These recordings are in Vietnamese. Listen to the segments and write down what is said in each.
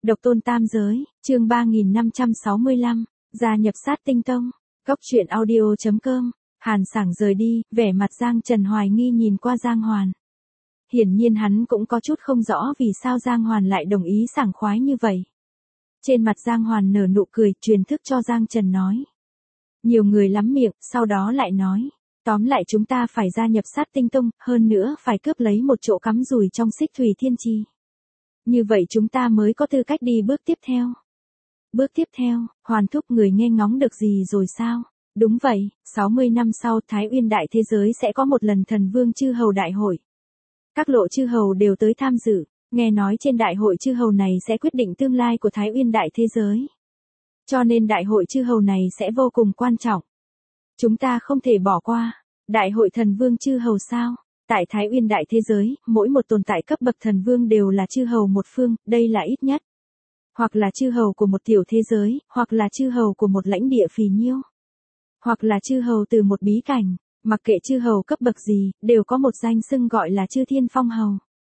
Độc tôn tam giới, chương 3565, gia nhập Sát Tinh Tông. Góc truyện audio.com. Hàn Sảng rời đi, vẻ mặt Giang Trần hoài nghi nhìn qua Giang Hoàn. Hiển nhiên hắn cũng có chút không rõ vì sao Giang Hoàn lại đồng ý sảng khoái như vậy. Trên mặt Giang Hoàn nở nụ cười, truyền thức cho Giang Trần nói. Nhiều người lắm miệng, sau đó lại nói. Tóm lại chúng ta phải gia nhập Sát Tinh Tông, hơn nữa phải cướp lấy một chỗ cắm rùi trong Xích Thủy Thiên Trì. Như vậy chúng ta mới có tư cách đi bước tiếp theo. Bước tiếp theo, Hoàn thúc người nghe ngóng được gì rồi sao? Đúng vậy, 60 năm sau Thái Uyên Đại Thế Giới sẽ có một lần Thần Vương Chư Hầu Đại Hội. Các lộ chư hầu đều tới tham dự, nghe nói trên đại hội chư hầu này sẽ quyết định tương lai của Thái Uyên Đại Thế Giới. Cho nên đại hội chư hầu này sẽ vô cùng quan trọng. Chúng ta không thể bỏ qua. Đại hội Thần Vương Chư Hầu sao? Tại Thái Uyên Đại Thế Giới, mỗi một tồn tại cấp bậc thần vương đều là chư hầu một phương, đây là ít nhất. Hoặc là chư hầu của một tiểu thế giới, hoặc là chư hầu của một lãnh địa phì nhiêu. Hoặc là chư hầu từ một bí cảnh, mặc kệ chư hầu cấp bậc gì, đều có một danh xưng gọi là Chư Thiên Phong Hầu.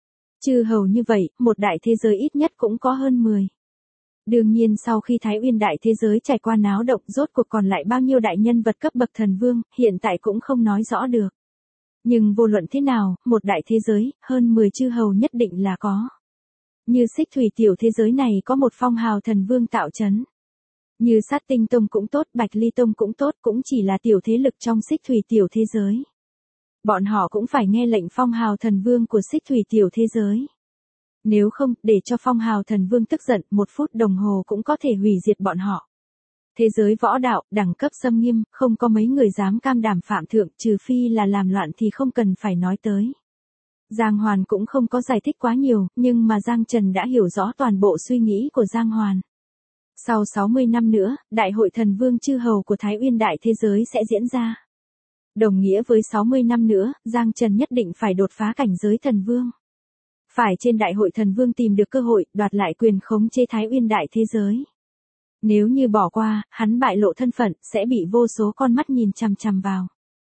Chư hầu như vậy, một đại thế giới ít nhất cũng có hơn 10. Đương nhiên sau khi Thái Uyên Đại Thế Giới trải qua náo động rốt cuộc còn lại bao nhiêu đại nhân vật cấp bậc thần vương, hiện tại cũng không nói rõ được. Nhưng vô luận thế nào, một đại thế giới, hơn 10 chư hầu nhất định là có. Như Xích Thủy tiểu thế giới này có một phong hào thần vương tạo trấn. Như Sát Tinh Tông cũng tốt, Bạch Ly Tông cũng tốt, cũng chỉ là tiểu thế lực trong Xích Thủy tiểu thế giới. Bọn họ cũng phải nghe lệnh phong hào thần vương của Xích Thủy tiểu thế giới. Nếu không, để cho phong hào thần vương tức giận, 1 phút đồng hồ cũng có thể hủy diệt bọn họ. Thế giới võ đạo, đẳng cấp xâm nghiêm, không có mấy người dám cam đảm phạm thượng, trừ phi là làm loạn thì không cần phải nói tới. Giang Hoàn cũng không có giải thích quá nhiều, nhưng mà Giang Trần đã hiểu rõ toàn bộ suy nghĩ của Giang Hoàn. Sau 60 năm nữa, Đại hội Thần Vương Chư Hầu của Thái Uyên Đại Thế Giới sẽ diễn ra. Đồng nghĩa với 60 năm nữa, Giang Trần nhất định phải đột phá cảnh giới thần vương. Phải trên Đại hội Thần Vương tìm được cơ hội, đoạt lại quyền khống chế Thái Uyên Đại Thế Giới. Nếu như bỏ qua, hắn bại lộ thân phận, sẽ bị vô số con mắt nhìn chằm chằm vào.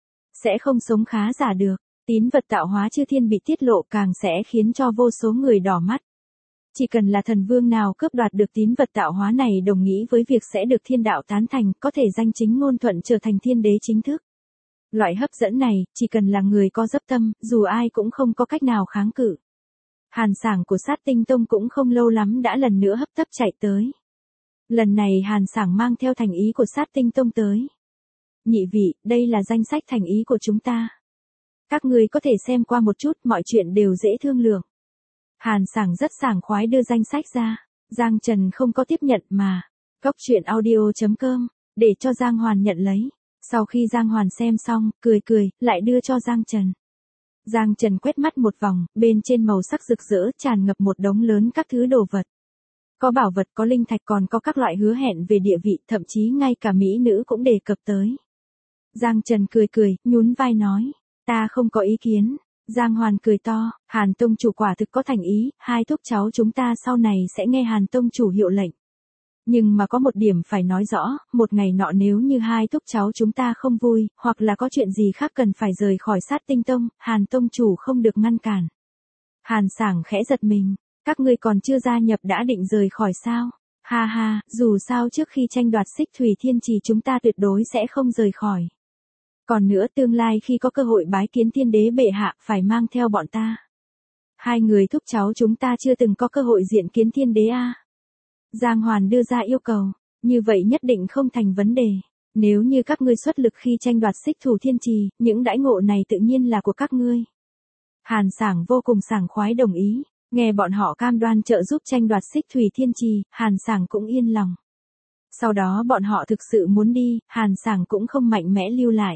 Sẽ không sống khá giả được, tín vật tạo hóa chư thiên bị tiết lộ càng sẽ khiến cho vô số người đỏ mắt. Chỉ cần là thần vương nào cướp đoạt được tín vật tạo hóa này đồng nghĩa với việc sẽ được thiên đạo tán thành, có thể danh chính ngôn thuận trở thành thiên đế chính thức. Loại hấp dẫn này, chỉ cần là người có dấp tâm, dù ai cũng không có cách nào kháng cự. Hàn Sảng của Sát Tinh Tông cũng không lâu lắm đã lần nữa hấp tấp chạy tới. Lần này Hàn Sảng mang theo thành ý của Sát Tinh Tông tới. Nhị vị, đây là danh sách thành ý của chúng ta. Các người có thể xem qua một chút, mọi chuyện đều dễ thương lượng. Hàn Sảng rất sảng khoái đưa danh sách ra. Giang Trần không có tiếp nhận mà. Góc truyện audio.com, để cho Giang Hoàn nhận lấy. Sau khi Giang Hoàn xem xong, cười, lại đưa cho Giang Trần. Giang Trần quét mắt một vòng, bên trên màu sắc rực rỡ tràn ngập một đống lớn các thứ đồ vật. Có bảo vật, có linh thạch, còn có các loại hứa hẹn về địa vị, thậm chí ngay cả mỹ nữ cũng đề cập tới. Giang Trần cười, nhún vai nói, ta không có ý kiến. Giang Hoàn cười to, Hàn Tông chủ quả thực có thành ý, hai thúc cháu chúng ta sau này sẽ nghe Hàn Tông chủ hiệu lệnh. Nhưng mà có một điểm phải nói rõ, một ngày nọ nếu như hai thúc cháu chúng ta không vui, hoặc là có chuyện gì khác cần phải rời khỏi Sát Tinh Tông, Hàn Tông chủ không được ngăn cản. Hàn Sảng khẽ giật mình, các ngươi còn chưa gia nhập đã định rời khỏi sao? Ha ha, dù sao trước khi tranh đoạt Xích Thủy Thiên Trì chúng ta tuyệt đối sẽ không rời khỏi. Còn nữa tương lai khi có cơ hội bái kiến thiên đế bệ hạ phải mang theo bọn ta. Hai người thúc cháu chúng ta chưa từng có cơ hội diện kiến thiên đế a. Giang Hoàn đưa ra yêu cầu, như vậy nhất định không thành vấn đề. Nếu như các ngươi xuất lực khi tranh đoạt Xích Thủy Thiên Trì, những đãi ngộ này tự nhiên là của các ngươi. Hàn Sảng vô cùng sảng khoái đồng ý, nghe bọn họ cam đoan trợ giúp tranh đoạt Xích Thủy Thiên Trì, Hàn Sảng cũng yên lòng. Sau đó bọn họ thực sự muốn đi, Hàn Sảng cũng không mạnh mẽ lưu lại.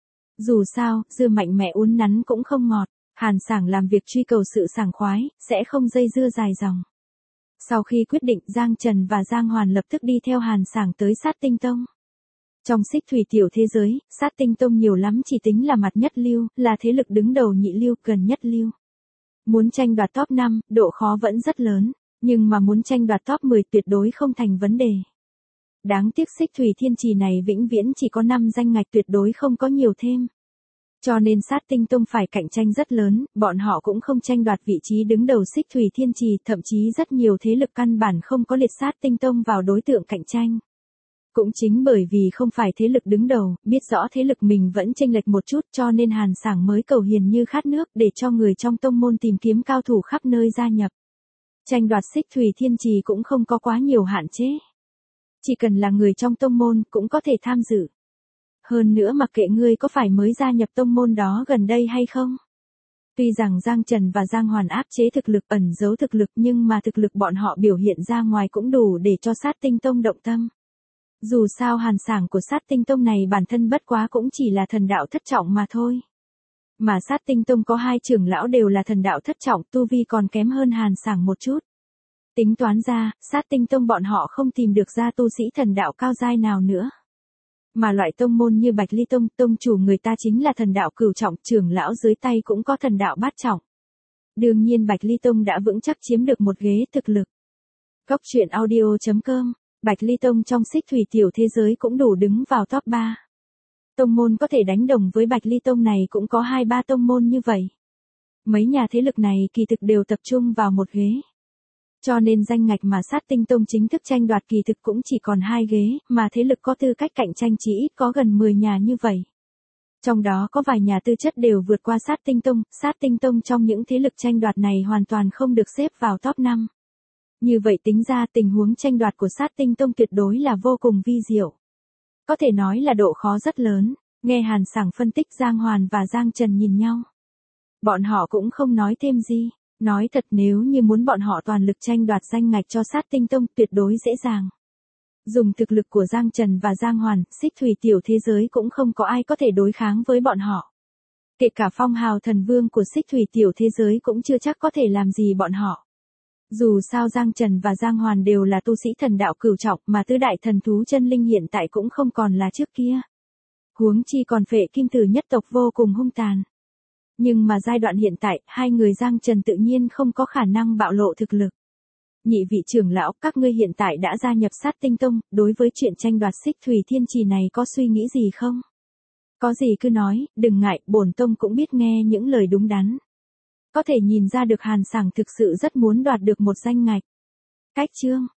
Dù sao, dưa mạnh mẽ uốn nắn cũng không ngọt, Hàn Sảng làm việc truy cầu sự sảng khoái, sẽ không dây dưa dài dòng. Sau khi quyết định, Giang Trần và Giang Hoàn lập tức đi theo Hàn Sảng tới Sát Tinh Tông. Trong Xích Thủy tiểu thế giới, Sát Tinh Tông nhiều lắm chỉ tính là mặt nhất lưu, là thế lực đứng đầu nhị lưu, gần nhất lưu. Muốn tranh đoạt top 5, độ khó vẫn rất lớn, nhưng mà muốn tranh đoạt top 10 tuyệt đối không thành vấn đề. Đáng tiếc Xích Thủy Thiên Trì này vĩnh viễn chỉ có 5 danh ngạch, tuyệt đối không có nhiều thêm. Cho nên Sát Tinh Tông phải cạnh tranh rất lớn, bọn họ cũng không tranh đoạt vị trí đứng đầu Xích Thủy Thiên Trì, thậm chí rất nhiều thế lực căn bản không có liệt Sát Tinh Tông vào đối tượng cạnh tranh. Cũng chính bởi vì không phải thế lực đứng đầu, biết rõ thế lực mình vẫn chênh lệch một chút cho nên Hàn Sảng mới cầu hiền như khát nước để cho người trong tông môn tìm kiếm cao thủ khắp nơi gia nhập. Tranh đoạt Xích Thủy Thiên Trì cũng không có quá nhiều hạn chế. Chỉ cần là người trong tông môn cũng có thể tham dự. Hơn nữa mặc kệ ngươi có phải mới gia nhập tông môn đó gần đây hay không. Tuy rằng Giang Trần và Giang Hoàn áp chế thực lực ẩn giấu thực lực nhưng mà thực lực bọn họ biểu hiện ra ngoài cũng đủ để cho Sát Tinh Tông động tâm. Dù sao Hàn Sảng của Sát Tinh Tông này bản thân bất quá cũng chỉ là thần đạo thất trọng mà thôi. Mà Sát Tinh Tông có 2 trưởng lão đều là thần đạo thất trọng, tu vi còn kém hơn Hàn Sảng một chút. Tính toán ra, Sát Tinh Tông bọn họ không tìm được ra tu sĩ thần đạo cao giai nào nữa. Mà loại tông môn như Bạch Ly Tông, tông chủ người ta chính là thần đạo cửu trọng, trưởng lão dưới tay cũng có thần đạo bát trọng. Đương nhiên Bạch Ly Tông đã vững chắc chiếm được một ghế thực lực. Góc truyện audio.com, Bạch Ly Tông trong Xích Thủy tiểu thế giới cũng đủ đứng vào top 3. Tông môn có thể đánh đồng với Bạch Ly Tông này cũng có 2-3 tông môn như vậy. Mấy nhà thế lực này kỳ thực đều tập trung vào một ghế. Cho nên danh ngạch mà Sát Tinh Tông chính thức tranh đoạt kỳ thực cũng chỉ còn 2 ghế, mà thế lực có tư cách cạnh tranh chỉ ít có gần 10 nhà như vậy. Trong đó có vài nhà tư chất đều vượt qua Sát Tinh Tông trong những thế lực tranh đoạt này hoàn toàn không được xếp vào top 5. Như vậy tính ra tình huống tranh đoạt của Sát Tinh Tông tuyệt đối là vô cùng vi diệu. Có thể nói là độ khó rất lớn, nghe Hàn Sảng phân tích Giang Hoàn và Giang Trần nhìn nhau. Bọn họ cũng không nói thêm gì. Nói thật nếu như muốn bọn họ toàn lực tranh đoạt danh ngạch cho Sát Tinh Tông tuyệt đối dễ dàng. Dùng thực lực của Giang Trần và Giang Hoàn, Xích Thủy tiểu thế giới cũng không có ai có thể đối kháng với bọn họ. Kể cả phong hào thần vương của Xích Thủy tiểu thế giới cũng chưa chắc có thể làm gì bọn họ. Dù sao Giang Trần và Giang Hoàn đều là tu sĩ thần đạo cửu trọng mà tứ đại thần thú chân linh hiện tại cũng không còn là trước kia. Huống chi còn Phệ Kim Tử nhất tộc vô cùng hung tàn. Nhưng mà giai đoạn hiện tại, 2 người Giang Trần tự nhiên không có khả năng bạo lộ thực lực. Nhị vị trưởng lão, các ngươi hiện tại đã gia nhập Sát Tinh Tông, đối với chuyện tranh đoạt Xích Thủy Thiên Trì này có suy nghĩ gì không? Có gì cứ nói, đừng ngại, bổn tông cũng biết nghe những lời đúng đắn. Có thể nhìn ra được Hàn Sảng thực sự rất muốn đoạt được một danh ngạch. Cách chương